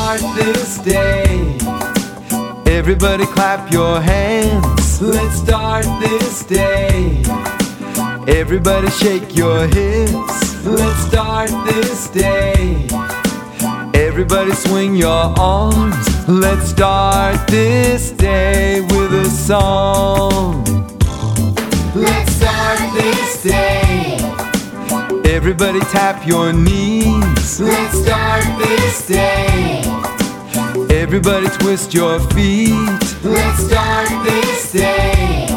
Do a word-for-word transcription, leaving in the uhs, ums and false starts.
start this day. Everybody clap your hands. Let's start this day. Everybody shake your hips. Let's start this day. Everybody swing your arms. Let's start this day with a song. Let's start this day. Everybody tap your knees. Let's start this day. Everybody twist your feet. Let's start this day.